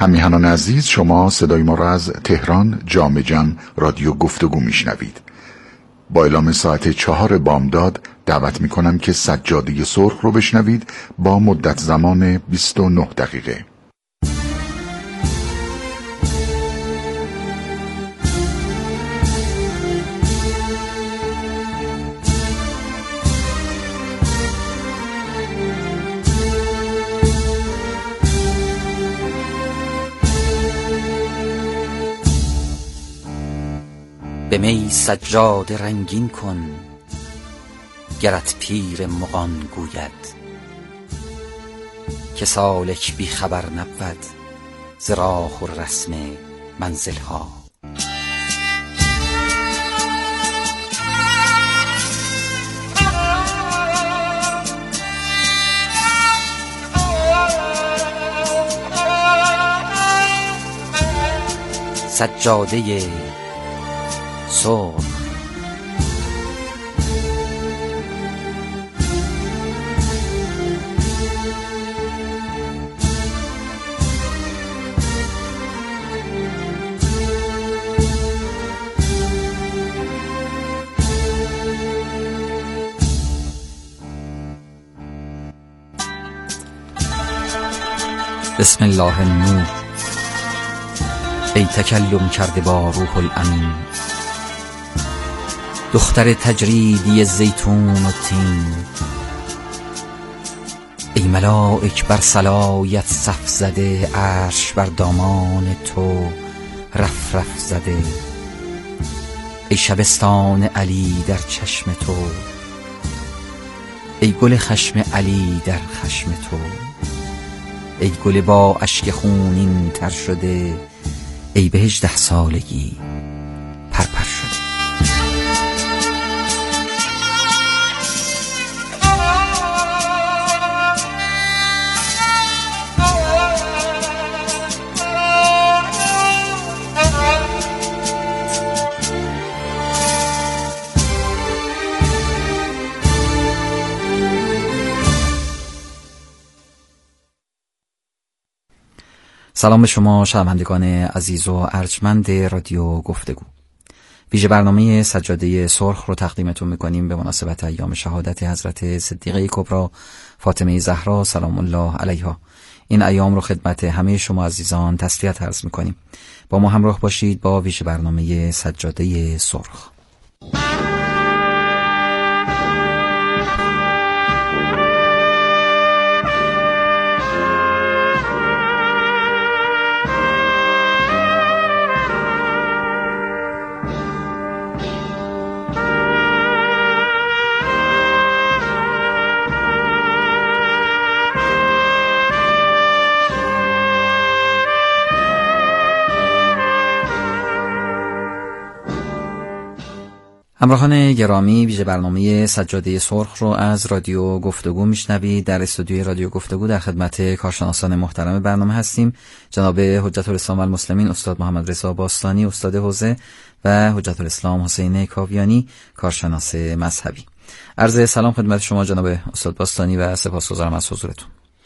همیهنان عزیز، شما صدای ما را از تهران جام جم رادیو گفتگو میشنوید. با اعلام ساعت 4 بامداد دعوت میکنم که سجاده سرخ رو بشنوید با مدت زمان 29 دقیقه. به می سجاده رنگین کن، گرت پیر مغان گوید که سالک بی خبر نبود ز راه و رسم منزل ها. سجاده سرخ. بسم الله النور. ای تکلم کرده با روح الامین، دختر تجریدی زیتون و تین. ای ملائک بر صلایت صف زده، عرش بر دامان تو رف رف زده. ای شبستان علی در چشم تو، ای گل خشم علی در خشم تو. ای گل با اشک خونین تر شده، ای به 18 سالگی پرپر شده. سلام به شما شنوندگان عزیز و ارجمند رادیو گفتگو. ویژه برنامه سجاده سرخ رو تقدیمتون میکنیم به مناسبت ایام شهادت حضرت صدیقه کبری فاطمه زهرا سلام الله علیها. این ایام رو خدمت همه شما عزیزان تسلیت عرض میکنیم. با ما همراه باشید با ویژه برنامه سجاده سرخ. همراهان گرامی، ویژه برنامه سجاده سرخ رو از رادیو گفتگو میشنوید. در استودیوی رادیو گفتگو در خدمت کارشناسان محترم برنامه هستیم. جناب حجت الاسلام و المسلمین استاد محمد رضا باستانی استاد حوزه و حجت الاسلام حسین کاویانی کارشناس مذهبی. عرض سلام خدمت شما جناب استاد باستانی و سپاسگزارم از حضورتون.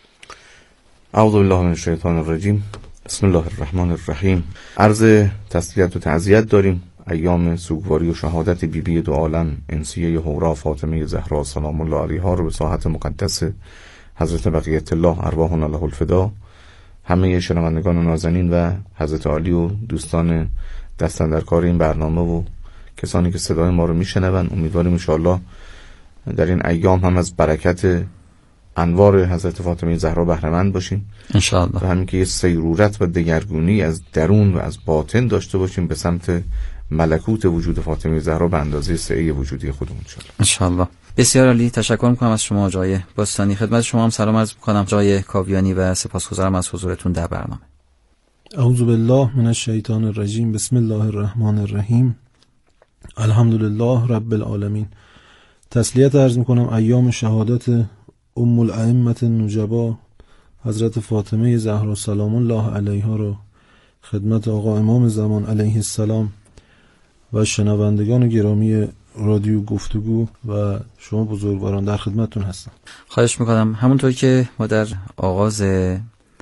اعوذ بالله من الشیطان الرجیم. بسم الله الرحمن الرحیم. عرض تسلیت و تعزیت داریم. ایام سوگواری و شهادت بیبی دو عالم انسیه هورا فاطمه زهرا سلام الله علیها رو به ساحت مقدس حضرت بقیت الله ارواحنا له الفدا همه شنوندگان نازنین و حضرت عالی و دوستان دستن در کار این برنامه و کسانی که صدای ما رو میشنون، امیدواریم ان شاءالله در این ایام هم از برکت انوار حضرت فاطمه زهرا بهره مند باشیم ان شاءالله، و همین که یه سیرورت و دگرگونی از درون و از باطن داشته باشیم به سمت ملکوت وجود فاطمه زهرا به اندازه سعی وجودی خودمون ان شاء الله. بسیار عالی، تشکر میکنم از شما جای باستانی. خدمت شما هم سلام عرض میکنم جای کاویانی و سپاسگزارم از حضورتون در برنامه. اعوذ بالله من الشیطان الرجیم. بسم الله الرحمن الرحیم. الحمدلله رب العالمین. تسلیت عرض میکنم ایام شهادت ام الائمه النجبا حضرت فاطمه زهرا سلام الله علیها رو خدمت آقا امام زمان علیه السلام و شنوندگان گرامی رادیو گفتگو و شما بزرگواران در خدمتتون هستم. خواهش میکنم. همونطور که ما در آغاز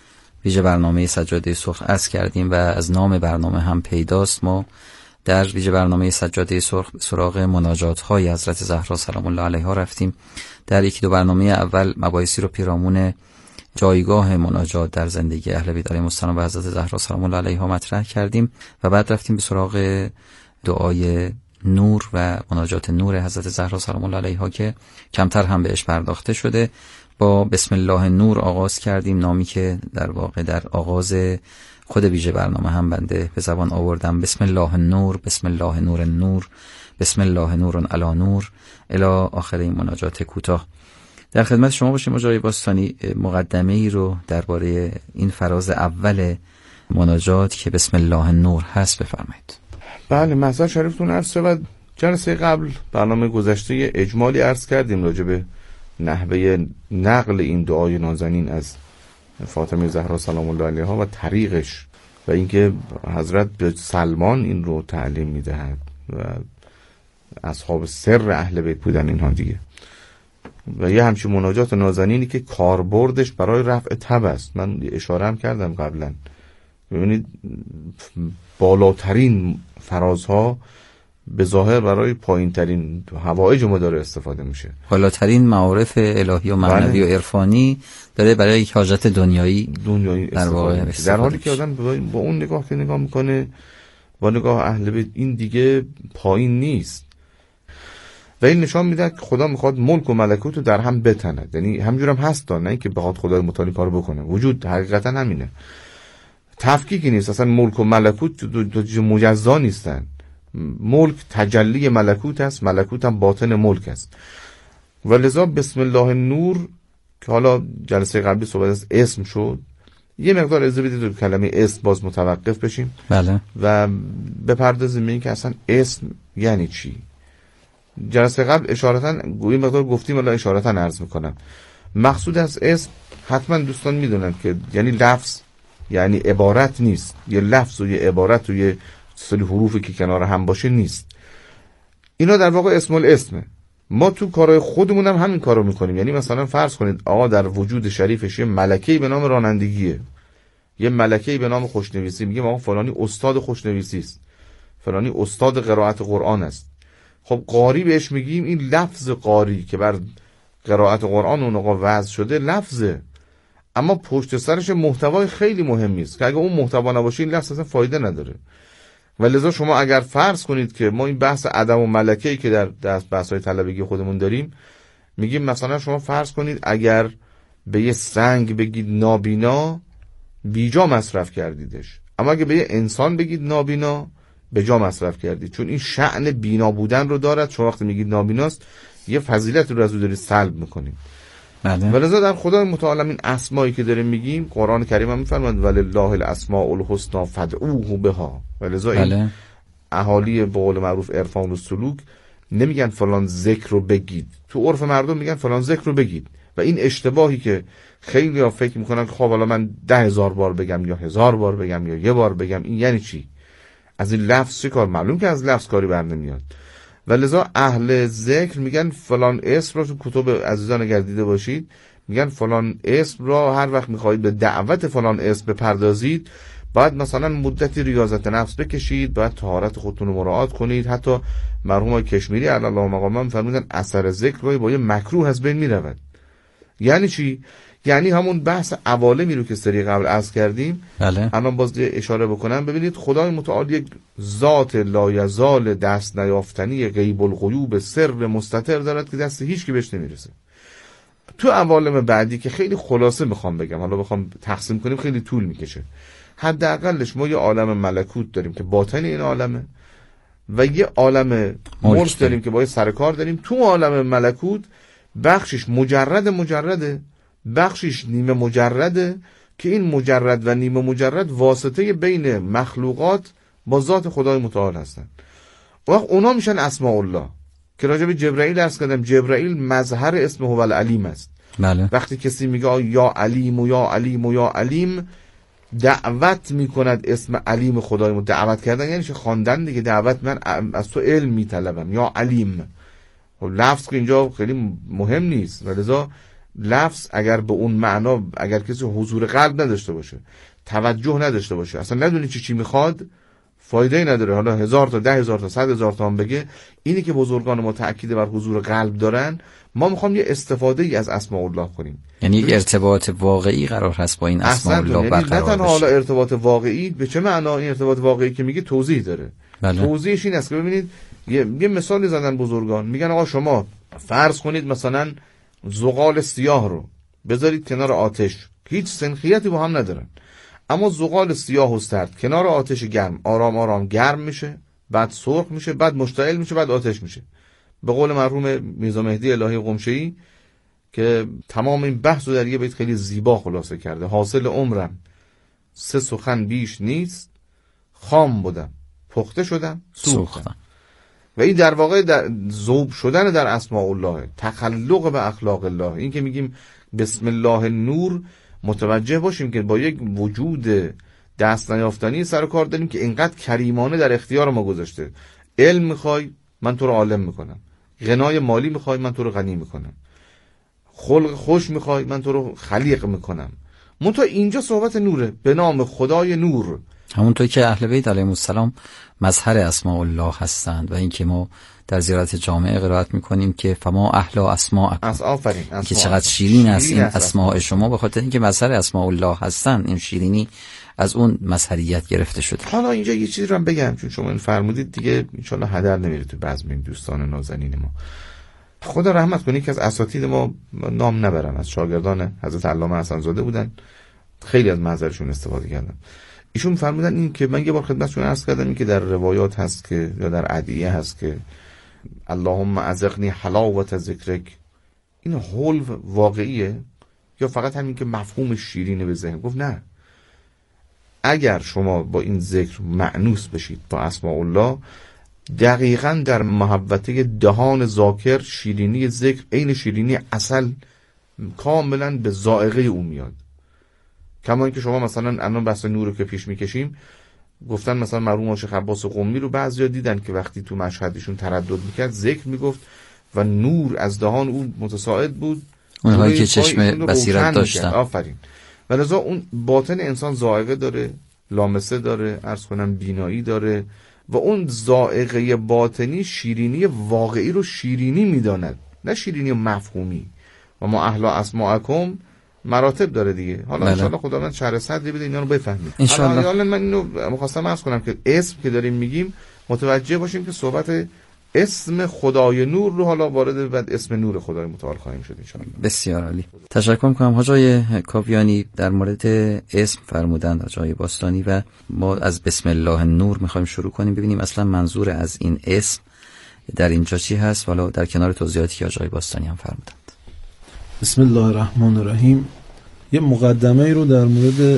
ویژه برنامه سجاده سرخ عرض کردیم و از نام برنامه هم پیداست ما در ویژه برنامه سجاده سرخ سراغ مناجات های حضرت زهرا سلام الله علیها رفتیم. در یکی دو برنامه اول مباحثی رو پیرامون جایگاه مناجات در زندگی اهل بیت علیهم السلام و حضرت زهرا سلام الله علیها مطرح کردیم و بعد رفتیم به سراغ دعای نور و مناجات نور حضرت زهرا سلام الله علیها که کمتر هم بهش پرداخته شده. با بسم الله نور آغاز کردیم، نامی که در واقع در آغاز خود ویژه برنامه هم بنده به زبان آوردم. بسم الله نور، بسم الله نور نور، بسم الله نور علی نور الی آخر این مناجات کوتاه. در خدمت شما باشیم مجاهد باستانی. مقدمه ای رو درباره این فراز اول مناجات که بسم الله نور هست بفرمایید. بله، مثلا شریفتون عرض شد. جلسه قبل برنامه گذشته اجمالی عرض کردیم راجع به نحوه نقل این دعای نازنین از فاطمه زهرا سلام الله علیها و طریقش و اینکه حضرت به سلمان این رو تعلیم میدهد و اصحاب سر اهل بیت بودن اینها دیگه. و یه همچین مناجات نازنینی که کاربردش برای رفع تب است. من اشاره هم کردم قبلا، ببینید بالاترین فرازها به ظاهر برای پایین ترین حوائج ما داره استفاده میشه. بالاترین معارف الهی و معنوی و عرفانی داره برای یک حاجت دنیایی در واقع میشه. در حالی که آدم با اون نگاه که نگاه میکنه، با نگاه اهل بیت، این دیگه پایین نیست و این نشان میده که خدا میخواد ملک و ملکوت رو در هم بتند. یعنی همجور هم هست، نه اینکه بخواد خدای متعالی کارو بکنه. وجود حقیقتا همینه، تفکیکی نیست. اصلا ملک و ملکوت دو مجزا نیستن. ملک تجلی ملکوت است، ملکوت هم باطن ملک است. و لذا بسم الله نور که حالا جلسه قبلی صحبت از اسم شد، یه مقدار اجازه بدید تو کلمه اسم باز متوقف بشیم. بله. و بپردازیم به این که اصلا اسم یعنی چی. جلسه قبل اشارتاً یه مقدار گفتیم، ولی اشارتاً عرض میکنم. مقصود از اسم حتما دوستان میدونن که یعنی لفظ، یعنی عبارت نیست. یه لفظ و یه عبارت و یه سری حروفی که کنار هم باشه نیست. اینا در واقع اسم الاسمه. ما تو کارهای خودمون هم همین کارو میکنیم. یعنی مثلا فرض کنید آقا در وجود شریفش یه ملکه‌ای به نام رانندگیه، یه ملکه‌ای به نام خوشنویسی، میگه آقا فلانی استاد خوشنویسی است، فلانی استاد قرائت قرآن است. خب قاری بهش میگیم. این لفظ قاری که بر قرائت قرآن اون آقا وضع شده لفظه، اما پشت سرش محتوای خیلی مهمی است که اگه اون محتوا نباشه این لفظ اصلا فایده نداره. و لذا شما اگر فرض کنید که ما این بحث عدم و ملکه‌ای که در دست بحث‌های طلبگی خودمون داریم، میگیم مثلا شما فرض کنید اگر به یه سنگ بگید نابینا، بیجا مصرف کردیدش، اما اگه به یه انسان بگید نابینا، به جا مصرف کردید. چون این شأن بینا بودن رو دارد. شما وقتی میگید نابیناست یه فضیلت رو از او دارید سلب میکنید. ولذا در خدای متعال این اسمایی که داریم میگیم، قرآن کریم هم میفرماید ولله الاسماء الحسنی فادعوه بها. ولذا این اهالی به قول معروف عرفان و سلوک نمیگن فلان ذکر رو بگید، تو عرف مردم میگن فلان ذکر رو بگید. و این اشتباهی که خیلی ها فکر میکنن که خب حالا من 10,000 بار بگم یا 1000 بار بگم یا 1 بار بگم، این یعنی چی؟ از این لفظ چه کار؟ معلوم که از لفظ کاری بر نمیاد. ولذا اهل ذکر میگن فلان اسم را، تو کتب عزیزان اگر دیده باشید میگن فلان اسم را هر وقت میخواهید به دعوت فلان اسم بپردازید، باید مثلا مدتی ریاضت نفس بکشید، باید طهارت خودتون رو مراعات کنید. حتی مرحوم کشمیری علی الله مقامه میفرمودن اثر ذکر با یه مکروه از بین میرود. یعنی چی؟ یعنی همون بحث عوالمی رو که سری قبل عرض کردیم. بله. الان باز اشاره بکنم. ببینید خدای متعال یک ذات لایزال دست نیافتنی غیب الغیوب سر مستتر دارد که دست هیچ کی بهش نمیرسه. تو عوالم بعدی که خیلی خلاصه میخوام بگم، حالا بخوام تقسیم کنیم خیلی طول میکشه. حداقلش ما یه عالم ملکوت داریم که باطن این عالمه و یه عالم ملک داریم که با یه سرکار داریم. تو عالم ملکوت بخشش مجرده، بخشش نیمه مجرده که این مجرد و نیمه مجرد واسطه بین مخلوقات با ذات خدای متعال هستن. وقت اونا میشن اسماء الله که راجع به جبرائیل عرض کردم. جبرائیل مظهر اسم هو العلیم است. بله. وقتی کسی میگه یا علیم و یا علیم و یا علیم، دعوت میکند اسم علیم خدای دعوت کردن یعنی چه؟ خواندن دیگه. دعوت من از تو علم میطلبم یا علیم. لفظ که اینجا خیلی مهم نیست. ولذا لفظ اگر به اون معنا، اگر کسی حضور قلب نداشته باشه، توجه نداشته باشه، اصلا ندونه چی میخواد، فایده ای نداره. حالا 1000 تا 10,000 تا 100,000 تا هم بگه. اینی که بزرگان ما تأکید بر حضور قلب دارن، ما میخوام یه استفاده ای از اسماء الله کنیم. یعنی یک ارتباط واقعی قرار هست با این اسماء الله برقرار بشه. نه تنها حالا ارتباط واقعی، به چه معنا این ارتباط واقعی که میگه توضیح داره. بله. توضیحش این است که ببینید یه مثالی زدن بزرگان، میگن آقا شما فرض کنید مثلا زغال سیاه رو بذارید کنار آتش، هیچ سنخیتی با هم ندارن، اما زغال سیاه و سرد کنار آتش گرم آرام آرام گرم میشه، بعد سرخ میشه، بعد مشتعل میشه، بعد آتش میشه. به قول مرحوم میرزا مهدی الهی قمشه‌ای که تمام این بحث رو در یه بیت خیلی زیبا خلاصه کرده: حاصل عمرم 3 سخن بیش نیست، خام بودم پخته شدم سوختم. و این در واقع در ذوب شدن در اسماء الله، تخلق به اخلاق الله. این که میگیم بسم الله نور، متوجه باشیم که با یک وجود دست نیافتنی سر و کار داریم که اینقدر کریمانه در اختیار ما گذاشته. علم میخوای من تو رو عالم میکنم، غنای مالی میخوای من تو رو غنی میکنم، خلق خوش میخوای من تو رو خلیق میکنم. منتها اینجا صحبت نوره، به نام خدای نور. همونطور که اهل بیت علیهم السلام مظهر اسماء الله هستند و اینکه ما در زیارت جامعه قرائت میکنیم که فما اهل اسماء، آفرین، که چقدر شیرین است این اسماء شما، به خاطر اینکه مظهر اسماء الله هستند. این شیرینی از اون مظهریت گرفته شده. حالا اینجا یه چیزی رو هم بگم، چون شما این فرمودید دیگه ان شاءالله هدر نمیره تو بزم این دوستان نازنین ما. خدا رحمت کنه که از اساتید ما، نام نبرم، از شاگردان حضرت علامه حسن زاده بودن، خیلی از محضرشون استفاده کردم. ایشون فرمودن این که من یه بار خدمتشون عرض کردم، این که در روایات هست که یا در ادعیه هست که اللهم اذقنی حلاوت ذکرک، این حلو واقعیه یا فقط همین که مفهوم شیرینه به ذهن؟ گفت نه، اگر شما با این ذکر مأنوس بشید با اسماء الله، دقیقاً در محوطه دهان ذاکر شیرینی ذکر عین شیرینی عسل کاملاً به ذائقه او میاد. کما اینکه شما مثلا الان بحث نور رو که پیش میکشیم، گفتن مثلا مرحوم شیخ عباس قمی رو بعضیا دیدن که وقتی تو مشهدشون تردد میکرد ذکر میگفت و نور از دهان او متساعد بود، اونهایی که چشم بصیرت داشتن. آفرین. ولذا اون باطن انسان ذائقه داره، لامسه داره، عرض کنم بینایی داره، و اون ذائقه باطنی شیرینی واقعی رو شیرینی میداند، نه شیرینی مفهومی. و ما اهل اسماءکم مراتب داره دیگه. حالا ان شاءالله خداوند شرح صدری بده اینا رو بفهمید. حالا من اینو مخواستم عرض کنم که اسم که داریم میگیم متوجه باشیم که صحبت اسم خدای نور رو حالا وارد بعد اسم نور خدای متعال خواهیم شد ان شاءالله. بسیار عالی. تشکر می‌کنم حاجی کاویانی در مورد اسم فرمودند حاجی باستانی، و ما از بسم الله نور می‌خوایم شروع کنیم، ببینیم اصلا منظور از این اسم در اینجا چی هست، والا در کنار توضیحاتی که حاجی باستانی هم فرمودند. بسم الله الرحمن الرحیم. یه مقدمه ای رو در مورد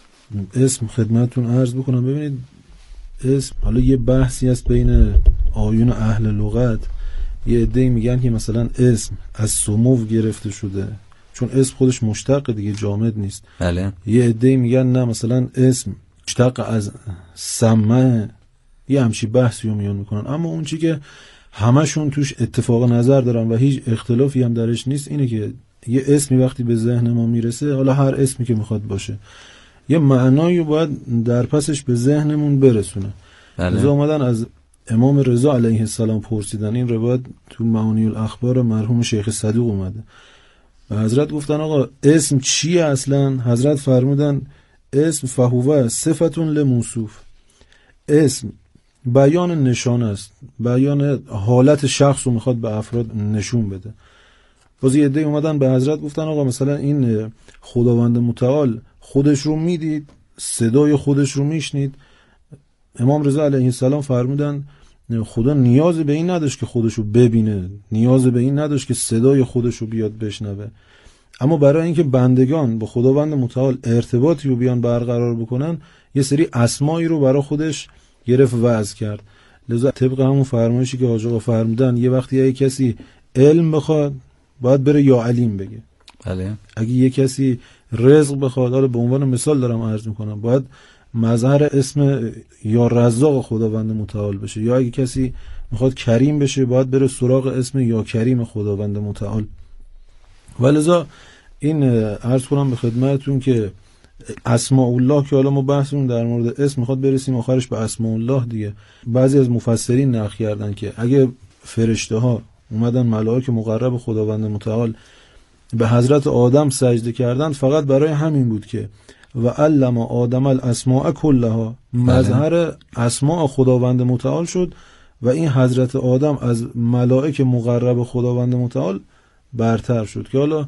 اسم خدمتتون عرض بکنم. ببینید اسم، حالا یه بحثی هست بین آیون اهل لغت. یه عده‌ای میگن که مثلا اسم از سمو گرفته شده، چون اسم خودش مشتق دیگه، جامد نیست. بله. یه عده‌ای میگن نه، مثلا اسم مشتق از سمع. یه همچی بحثی رو میان میکنن. اما اون چی که همشون توش اتفاق نظر دارن و هیچ اختلافی هم درش نیست، اینه که یه اسمی وقتی به ذهن ما میرسه، حالا هر اسمی که میخواد باشه، یه معنایی باید در پسش به ذهنمون برسونه. بله. اومدن از امام رضا علیه السلام پرسیدن، این روایت تو معانی الاخبار مرحوم شیخ صدوق اومده، و حضرت گفتن آقا اسم چیه اصلا؟ حضرت فرمودن اسم فهوه صفتون لموصوف. اسم بیان نشان است، بیان حالت شخص رو میخواد به افراد نشون بده. باز یه عده اومدن به حضرت گفتن آقا مثلا این خداوند متعال خودش رو میدید، صدای خودش رو میشنید. امام رضا علیه السلام فرمودن خدا نیاز به این نداشت که خودش رو ببینه، نیاز به این نداشت که صدای خودش رو بیاد بشنوه، اما برای اینکه بندگان با خداوند متعال ارتباطی رو بیان برقرار بکنن، یه سری اسمایی رو برای خودش گرفت وضع کرد. لذا طبق همون فرمایشی که حاج آقا فرمودن، یه وقتی یه کسی علم بخواد باید بره یا علیم بگه. بله. اگه یه کسی رزق بخواد، حالا به عنوان مثال دارم عرض میکنم، باید مظهر اسم یا رزاق خداوند متعال بشه. یا اگه کسی میخواد کریم بشه، باید بره سراغ اسم یا کریم خداوند متعال. ولذا این عرض کنم به خدمتتون که اسماء الله که حالا ما بحثمون در مورد اسم میخواد برسیم آخرش به اسماء الله دیگه، بعضی از مفسرین نقل کردن که اگه فرشته ها اومدن ملائکه مقرب خداوند متعال به حضرت آدم سجده کردن فقط برای همین بود که و علم آدم الاسماء کلها، مظهر اسماء خداوند متعال شد و این حضرت آدم از ملائکه مقرب خداوند متعال برتر شد. که حالا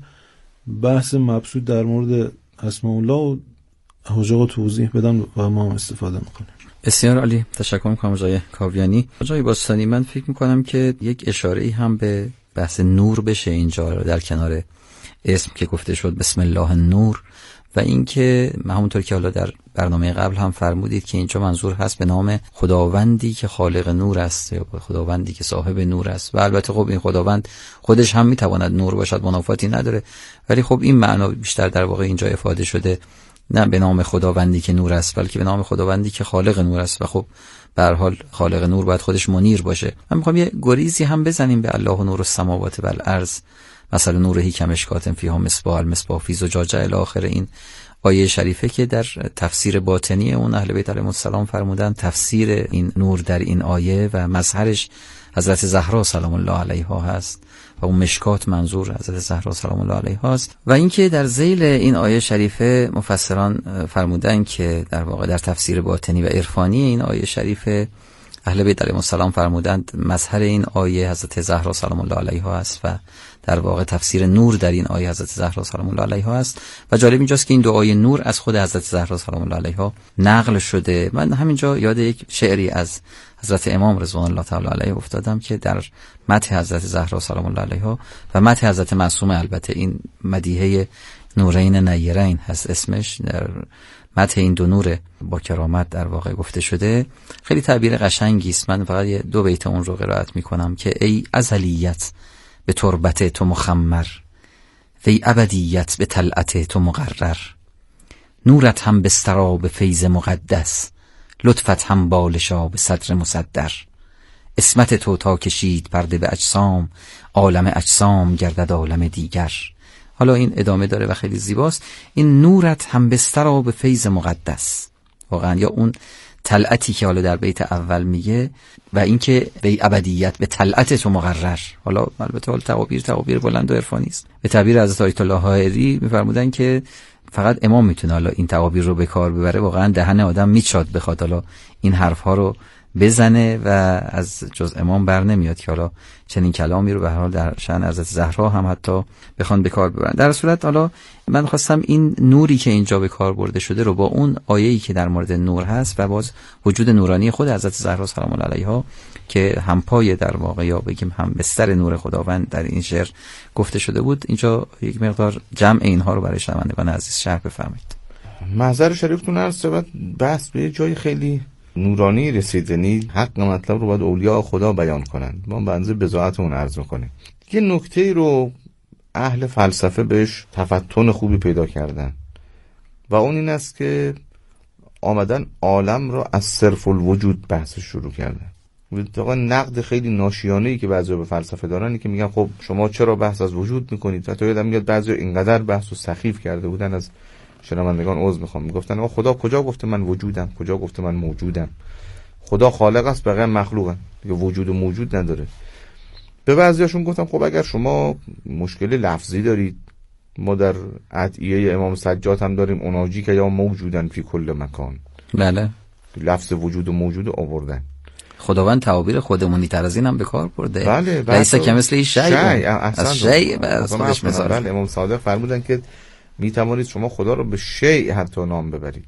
بحث مبسوط در مورد اسماء الله و حاج آقا توضیح بدن و ما هم استفاده میکنیم. بسیار عالی، تشکر میکنم آقای کاویانی. آقای باستانی، من فکر میکنم که یک اشاره‌ای هم به بحث نور بشه اینجا در کنار اسم که گفته شد بسم الله النور، و اینکه همونطور که حالا در برنامه قبل هم فرمودید که اینجا منظور هست به نام خداوندی که خالق نور است یا خداوندی که صاحب نور است. و البته خب این خداوند خودش هم میتواند نور باشد، منافاتی نداره، ولی خب این معنا بیشتر در واقع اینجا افاده شده نه به نام خداوندی که نور است، بلکه به نام خداوندی که خالق نور است. و خب به هر حال خالق نور باید خودش منیر باشه. من میخوام یه گریزی هم بزنیم به الله نور السماوات و الارض مثلا نوره کمشکات فیها مصباح، المصباح فی زجاجه الی آخر این آیه شریفه که در تفسیر باطنی اون اهل بیت علیهم السلام فرمودن تفسیر این نور در این آیه و مظهرش حضرت زهرا سلام الله علیها هست و اون مشکات منظور حضرت زهرا سلام الله علیها است. و اینکه در ذیل این آیه شریفه مفسران فرمودن که در واقع در تفسیر باطنی و عرفانی این آیه شریفه اهل بیت علیهم السلام فرمودند مظهر این آیه حضرت زهرا سلام الله علیها است و در واقع تفسیر نور در این آیه حضرت زهرا سلام الله علیها است. و جالب اینجاست که این دو آیه نور از خود حضرت زهرا سلام الله علیها نقل شده. من همینجا یاد یک شعری از حضرت امام رضوان الله تعالی علیه افتادم که در مدح حضرت زهرا سلام الله علیها و مدح حضرت معصومه، البته این مدیحه نورین نیرین هست اسمش، در مدح این دو نور با کرامت در واقع گفته شده. خیلی تعبیر قشنگی است. من فقط دو بیت اون رو قرائت میکنم که ای ازلیت به تربت تو مخمر، وی ابدیت به طلعت تو مقرر، نورت هم بسترا به فیض مقدس، لطفت هم بالشا به صدر مصدر، اسمت تو تا کشید پرده به اجسام، عالم اجسام گردد عالم دیگر. حالا این ادامه داره و خیلی زیباست. این نورت هم بسترا به فیض مقدس، واقعا یا اون طلعتی که حالا در بیت اول میگه و اینکه به ابدیت به طلعت تو مقرر. حالا البته حال تعابیر بلند و عرفانی است. به تعبیر حضرت آیت الله حائری میفرمودن که فقط امام میتونه حالا این تعابیر رو به کار ببره. واقعا دهن آدم میچاد بخواد حالا این حرف ها رو بزنه و از جز امام بر نمیاد که حالا چنین کلامی رو به هر حال در شأن حضرت زهرا هم حتی بخوان به کار ببرن. در صورت حالا من خواستم این نوری که اینجا به کار برده شده رو با اون آیه‌ای که در مورد نور هست و باز وجود نورانی خود حضرت زهرا سلام الله علیها که هم پای در واقع یا بگیم هم بستر نور خداوند در این شعر گفته شده بود، اینجا یک مقدار جمع اینها رو برای شنوندگان عزیز شرح بفرمایید. محضر شریفتون عرض شد بحث به جای خیلی نورانی رسید، یعنی حق مطلب رو باید اولیاء خدا بیان کنند. ما بنظر بضاعتمون عرض میکنیم. یه نکته رو اهل فلسفه بهش تفتن خوبی پیدا کردن و اون این است که آمدن عالم رو از صرف الوجود بحث شروع کردن. واقعا نقد خیلی ناشیانه‌ای که بعضیا به فلسفه دارن اینه که میگن خب شما چرا بحث از وجود میکنید؟ حتی یادم میاد بعضیا اینقدر بحث و سخیف کرده بودن، از شنوندگان عذر میخوام، میگفتن آقا خدا کجا گفته من وجودم، کجا گفته من موجودم؟ خدا خالق است، بقیه مخلوقن دیگه، وجود و موجود نداره. به بعضیاشون گفتم خب اگر شما مشکل لفظی دارید، ما در ادعیه امام سجاد هم داریم اوناجی که یا موجودن فی کل مکان. بله، لفظ وجود و موجود آوردن. خداوند تعابیر خودمونی تر از این هم به کار برده. بله، لیس کمثله شیء، از شیء از خودش مثال. بله، امام صادق فرمودن که می توانید شما خدا رو به شیء حتی نام ببرید.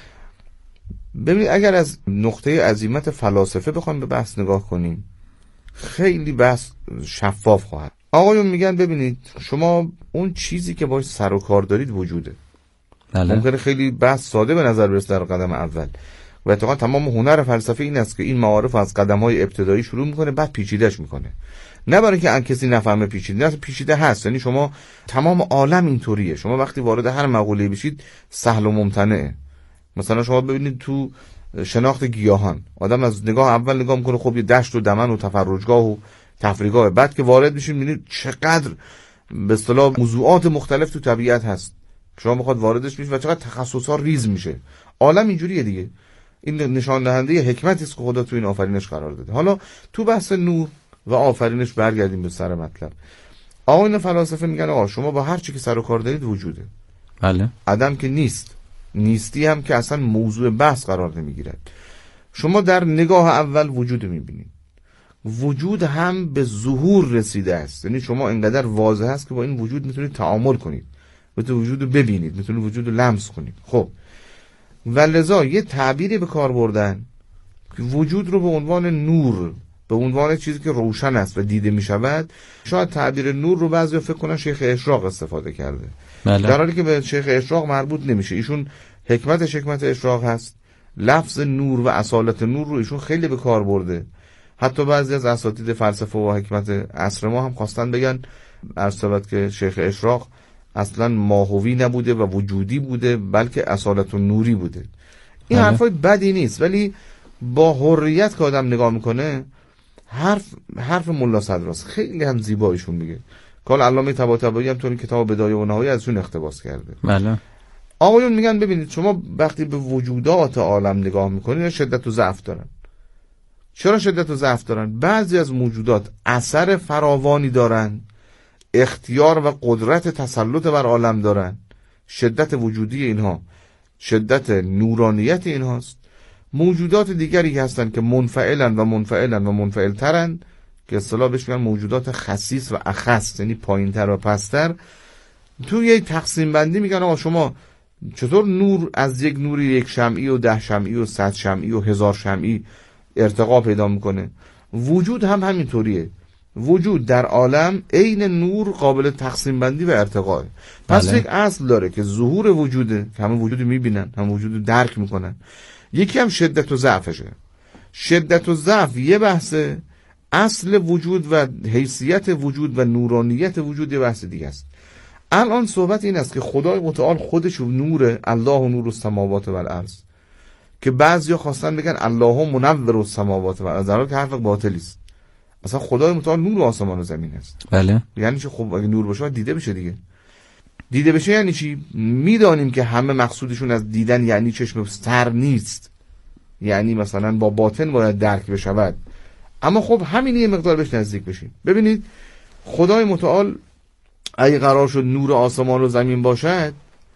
ببینید اگر از نقطه عظیمت فلاسفه بخوایم به بحث نگاه کنیم، خیلی بحث شفاف خواهد. آقایون میگن ببینید شما اون چیزی که باش سر و کار دارید وجوده. بله. ممکنه خیلی بحث ساده به نظر برسه در قدم اول و اتفاقا تمام هنر فلسفه این است که این معارف از قدم‌های ابتدایی شروع میکنه بعد پیچیده‌اش میکنه. نه برای اینکه کسی نفهمه پیچیده، نه پیچیده هست. یعنی شما تمام عالم اینطوریه. شما وقتی وارد هر مقوله بشید سهل و ممتنعه. مثلا شما ببینید تو شناخت گیاهان آدم از نگاه اول نگاه میکنه خب یه دشت و دمن و تفرجگاه و تفریحگاه، بعد که وارد میشین میبینید چقدر به اصطلاح موضوعات مختلف تو طبیعت هست، شما بخواد واردش میشه و چقدر تخصصا ریز میشه. عالم اینجوریه دیگه. این نشان دهنده حکمتی است که خدا تو این آفرینش قرار داده. حالا تو بحث نور و آفرینش برگردیم به سر مطلب. آقایون فلاسفه میگن آقا شما با هر چی که سر و کار دارید وجوده. بله. عدم که نیست، نیستی هم که اصلا موضوع بحث قرار نمیگیرد. شما در نگاه اول وجود میبینید، وجود هم به ظهور رسیده است، یعنی شما اینقدر واضح است که با این وجود میتونید تعامل کنید، میتونید وجود رو ببینید، میتونید وجود رو لمس کنید. خب و لذا یه تعبیری به کار بردن که وجود رو به عنوان نور، به عنوان چیزی که روشن است و دیده میشود. شاید تعبیر نور رو بعضی فکر کنن شیخ اشراق استفاده کرده، در حالی که به شیخ اشراق مربوط نمیشه. ایشون حکمت اشراق هست. لفظ نور و اصالت نور رو ایشون خیلی به کار برده. حتی بعضی از اساتید فلسفه و حکمت عصر ما هم خواستن بگن ارسبت که شیخ اشراق اصلا ماهوی نبوده و وجودی بوده، بلکه اصالت و نوری بوده. این حرفای بدی نیست، ولی با حریت که آدم نگاه میکنه حرف ملا صدراست، خیلی هم زیبایشون میگه. کال علامه طباطبایی هم تو این کتاب بدایه و نهایه ازشون اقتباس کرده. بله. آقایون میگن ببینید شما وقتی به وجودات عالم نگاه میکنید شدت و ضعف دارن. چرا شدت و ضعف دارن؟ بعضی از موجودات اثر فراوانی دارن، اختیار و قدرت تسلط بر عالم دارن. شدت وجودی اینها شدت نورانیت اینهاست. موجودات دیگری هستن که منفعلن و منفعل ترن، که اصطلاح بهش میگن موجودات خسیس و اخص، یعنی پایینتر و پستر. توی یک تقسیم بندی میگن آقا شما چطور نور از یک نوری 1 شمعی و 10 شمعی و 100 شمعی و 1000 شمعی ارتقا پیدا میکنه. وجود هم همینطوریه. وجود در عالم عین نور قابل تقسیم بندی و ارتقاه. پس یک اصل داره که ظهور وجوده، که همه وجود میبینن، هم وجود درک میکنن. یکی هم شدت و ضعفشه. شدت و ضعف یه بحثه، اصل وجود و حیثیت وجود و نورانیت وجود یه بحث دیگه است. الان صحبت این است که خدای متعال خودش نوره، الله نور السماوات و الارض، که بعضیا خواستن بگن الله منور السماوات و الارض، در حالی که حرف باطلی است. اصلا خدای متعال نور آسمان و زمین است. بله. یعنی چه؟ خب اگه نور باشه دیده بشه دیگه. دیده بشه یعنی چی؟ میدانیم که همه مقصودشون از دیدن یعنی چشم سر نیست، یعنی مثلا با باطن باید درک بشود. اما خب همین یه مقدار بهش نزدیک بشیم. ببینید خدای متعال اگه قرار شد نور آسمان و زمین باشد،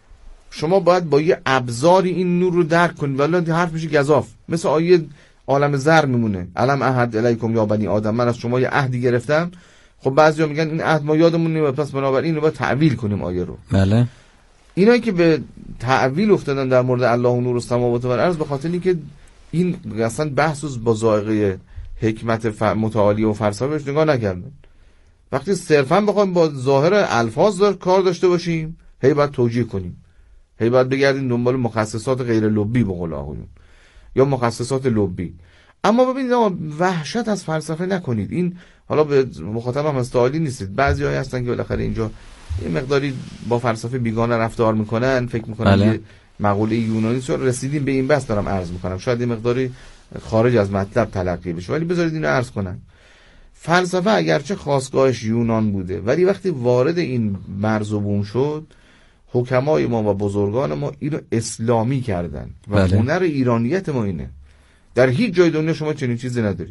شما باید با یه ابزاری این نور رو درک کنید، ولی حرف میشه گزاف. مثل آیه عالم زر میمونه، علم عهد الیکم یا بنی آدم، من از شما یه عهدی گرفتم. خب بعضیا میگن این عهد ما یادمون نمیاد، پس بنابراین رو باید تعویل کنیم آیه رو. بله. اینایی که به تعویل افتادن در مورد الله نور السماوات و الارض، به خاطر اینکه این اصلا بحث با ذائقه حکمت متعالی و فلسفه بهش نگاه نکردن. وقتی صرفا بخوایم با ظاهر الفاظ کار داشته باشیم، هی باید توجیه کنیم، هی باید بگردیم دنبال مخصصات غیر لبی به قول آقایون، یا مخصصات لبی. اما ببینید وحشت از فلسفه نکنید. این حالا به مخاطبم استعالی نیستید. بعضی‌ها هستن که بالاخره اینجا یه مقداری با فلسفه بیگانه رفتار میکنن، فکر میکنن یه مقوله یونانی رو رسیدیم به این بس. دارم عرض میکنم شاید یه مقداری خارج از مطلب تلقی بشه، ولی بذارید اینو عرض کنم. فلسفه اگرچه خاستگاهش یونان بوده، ولی وقتی وارد این مرز و بوم شد، حکمای ما و بزرگان ما اینو اسلامی کردن و هنر ایرانیت ما اینه. در هیچ جای دنیا شما چنین چیزی ندارید.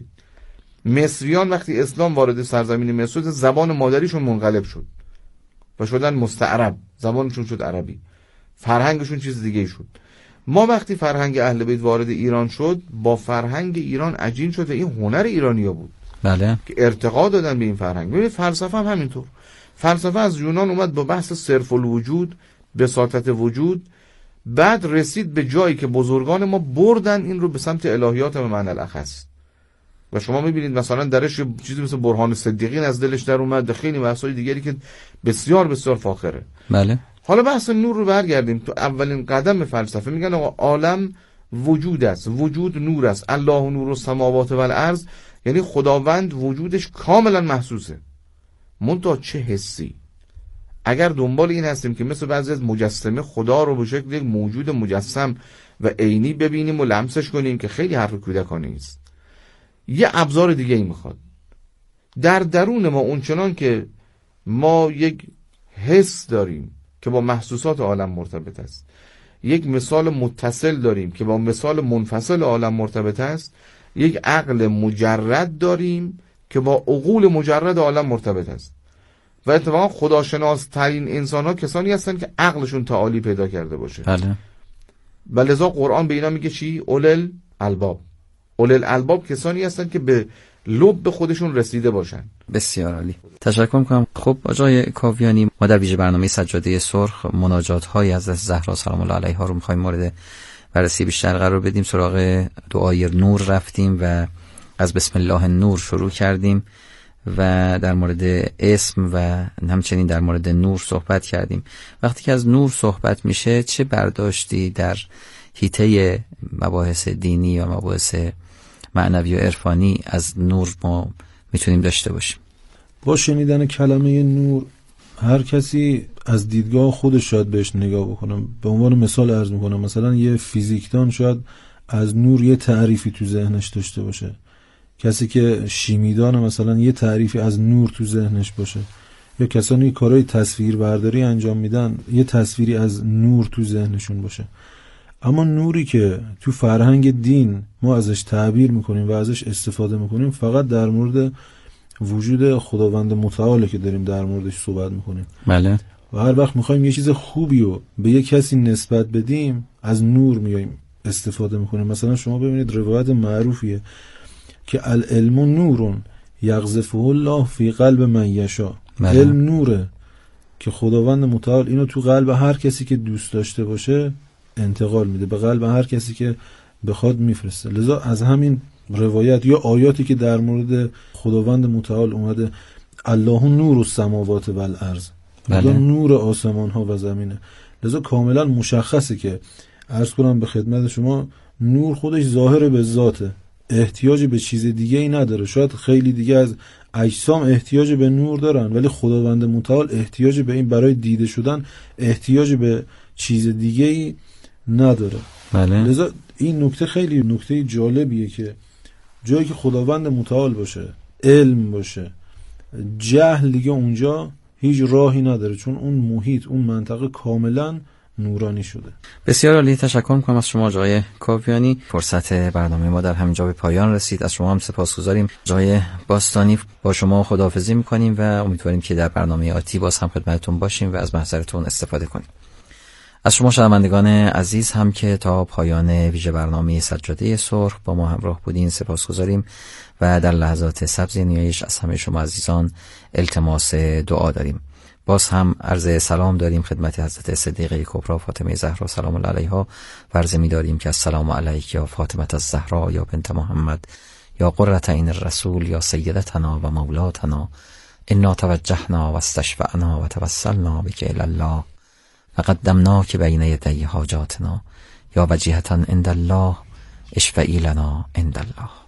مصریان وقتی اسلام وارد سرزمین مصر شد، زبان مادریشون منقلب شد و شدن مستعرب، زبانشون شد عربی، فرهنگشون چیز دیگه شد. ما وقتی فرهنگ اهل بیت وارد ایران شد، با فرهنگ ایران عجین شد و این هنر ایرانیا بود. بله. که ارتقا دادن به این فرهنگ. ببینید فلسفه هم همینطور. فلسفه از یونان اومد با بحث صرف الوجود، بساطت وجود، بعد رسید به جایی که بزرگان ما بردن این رو به سمت الهیات به معنی الاخص. و شما میبینید مثلا درش چیزی مثل برهان صدیقین از دلش در اومد، خیلی بحث‌های دیگری که بسیار بسیار فاخره. بله. حالا بحث نور رو برگردیم. تو اولین قدم فلسفه میگن آقا عالم وجود است، وجود نور است، الله نور السماوات و الارض، یعنی خداوند وجودش کاملا محسوسه. منتها چه حسی؟ اگر دنبال این هستیم که مثل بعضی از مجسمه خدا رو به شکل یک موجود مجسم و عینی ببینیم و لمسش کنیم، که خیلی حرف کودکانه است. یه ابزار دیگه ای میخواد. در درون ما اونچنان که ما یک حس داریم که با محسوسات عالم مرتبط است، یک مثال متصل داریم که با مثال منفصل عالم مرتبط است، یک عقل مجرد داریم که با عقول مجرد عالم مرتبط است. و اتفاقا خداشناس ترین انسان ها کسانی هستن که عقلشون تعالی پیدا کرده باشه. بله. لذا قرآن به اینا میگه چی؟ اولل الباب. اولل الباب کسانی هستن که به لب خودشون رسیده باشن. بسیار عالی، تشکر میکنم. خب آقای کاویانی، ما در ویژه برنامه سجاده سرخ مناجات های حضرت زهرا سلام الله علیها رو میخوایم مورد بررسی بیشتر قرار بدیم. سراغ دعای نور رفتیم و از بسم الله نور شروع کردیم و در مورد اسم و همچنین در مورد نور صحبت کردیم. وقتی که از نور صحبت میشه چه برداشتی در حیطه مباحث دینی و مباحث معنوی و عرفانی از نور ما میتونیم داشته باشیم؟ با شنیدن کلمه نور هر کسی از دیدگاه خودش شاید بهش نگاه بکنم. به عنوان مثال عرض میکنم، مثلا یه فیزیکدان شاید از نور یه تعریفی تو ذهنش داشته باشه، کسی که شیمیدان مثلا یه تعریفی از نور تو ذهنش باشه، یا کسانی که کارهای تصویربرداری انجام میدن یه تصویری از نور تو ذهنشون باشه. اما نوری که تو فرهنگ دین ما ازش تعبیر میکنیم و ازش استفاده میکنیم فقط در مورد وجود خداوند متعاله که داریم در موردش صحبت میکنیم. بله. و هر وقت میخوایم یه چیز خوبی رو به یه کسی نسبت بدیم از نور میایم استفاده میکنیم. مثلا شما ببینید روایت معروفیه که العلم نورون یقذفه الله فی قلب من یشاء. علم نوره که خداوند متعال اینو تو قلب هر کسی که دوست داشته باشه انتقال میده، به قلب هر کسی که بخواد میفرسته. لذا از همین روایت یا آیاتی که در مورد خداوند متعال اومده الله نور السماوات و الارض، خدا نور آسمان ها و زمینه. لذا کاملا مشخصه که عرض کنم به خدمت شما نور خودش ظاهر به ذاته، احتیاج به چیز دیگه ای نداره. شاید خیلی دیگه از اجسام احتیاج به نور دارن ولی خداوند متعال احتیاج به این برای دیده شدن احتیاج به چیز دیگه ای نداره. بله. لذا این نکته خیلی نکته جالبیه که جایی که خداوند متعال باشه، علم باشه، جهل دیگه اونجا هیچ راهی نداره، چون اون محیط، اون منطقه کاملا نورانی شده. بسیار عالی، تشکر میکنم از شما آقای کاویانی. فرصت برنامه ما در همینجا به پایان رسید. از شما هم سپاسگزاریم آقای باستانی. با شما خداحافظی میکنیم و امیدواریم که در برنامه آتی باز هم خدمتتون باشیم و از محضرتون استفاده کنیم. از شما شنوندگان عزیز هم که تا پایان ویژه برنامه سجاده سرخ با ما همراه بودین سپاسگزاریم و در لحظات سبز نیایش از همه شما عزیزان التماس دعا داریم. باز هم عرض سلام داریم خدمت حضرت صدیقه کبری فاطمه زهرا سلام الله علیها و عرض می داریم که السلام علیک یا فاطمه الزهرا یا بنت محمد یا قرة عین الرسول یا سیدتنا و مولاتنا انا توجهنا و استشفعنا و توسلنا بک الی الله و قدمناک بین یدی حاجاتنا یا وجیهة عند الله اشفعی لنا عند الله.